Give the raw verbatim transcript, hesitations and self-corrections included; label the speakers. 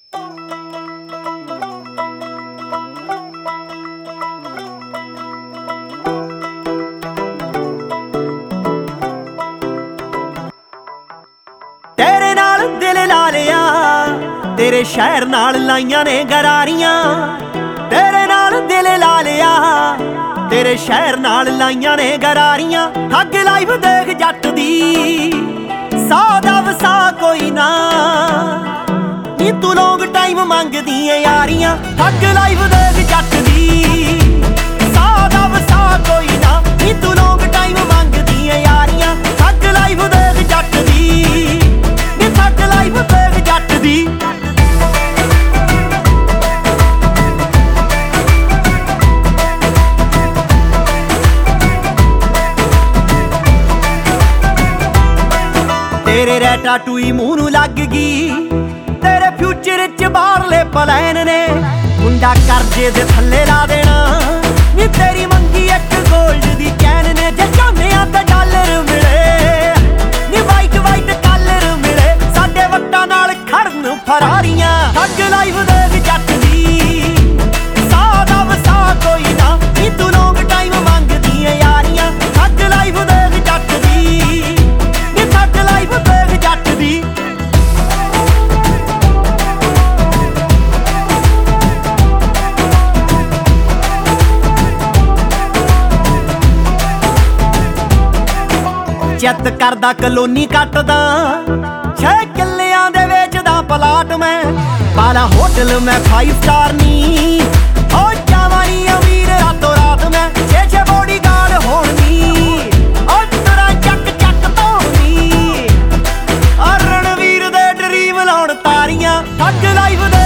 Speaker 1: तेरे नाल दिल ला लिया, तेरे शहर नाल लाइयां ने गरारियां। तेरे नाल दिल ला लिया, तेरे शहर नाल लाइयां ने गरारियां। ठग लाइफ देख जट दी, सौ दा वसा कोई ना, नी तू लॉन्ग टाइम मंगदी है यारियां। ठग लाइफ देख जट दी, सौ दा वसा कोई ना, नी तू लॉन्ग टाइम मंगदी है यारियां। ठग लाइफ देख जट दी, नी ठग लाइफ देख जट दी। तेरे रैटा टूई मूँह नूं लग गई, तेरे फ्यूचर च बाहरले प्लैन ने। मुंडा करजे दे थल्ले ला देना, नी तेरी मंगी एक गोल्ड दी चैन ने। जे चाहने ते डॉलर मिले, नी वाइट वाइट कलर मिले, साडे वट्टां नाल खड़न फरारियां। ठग लाइफ देख जट दी, सौ दा वसा कोई ना, नी तू लॉन्ग टाइम मंगदी है यारियां। ठग लाइफ देख जट दी, नी ठग लाइफ देख जट दी। चेत करदा कलोनी कटदा, छे किल्लियां दे वेचदा पलाट मैं। पाला होटल मैं फाइव स्टार नी, ओ जावां नी अमीर रातों रात मैं। छे छे बॉडी गार्ड होण नी, ओ तुरा चक चक धोनी, और रणवीर दे ड्रीम लाउण तारियां। Thug life